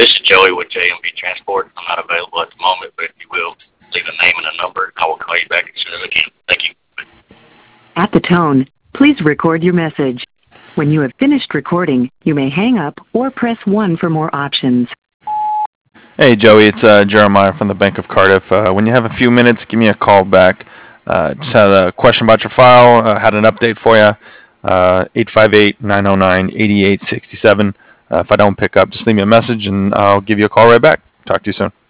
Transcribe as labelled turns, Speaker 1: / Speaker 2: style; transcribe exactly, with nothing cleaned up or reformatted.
Speaker 1: This is Joey with J M B Transport. I'm not available at the moment, but if you will, leave a name and a number. I will call you back as soon as I can. Thank you.
Speaker 2: At the tone, please record your message. When you have finished recording, you may hang up or press one for more options.
Speaker 3: Hey Joey, it's uh, Jeremiah from the Bank of Cardiff. Uh, when you have a few minutes, give me a call back. Uh, just had a question about your file, uh, had an update for you. Uh, eight five eight, nine oh nine, eight eight six seven. Uh, if I don't pick up, just leave me a message and I'll give you a call right back. Talk to you soon.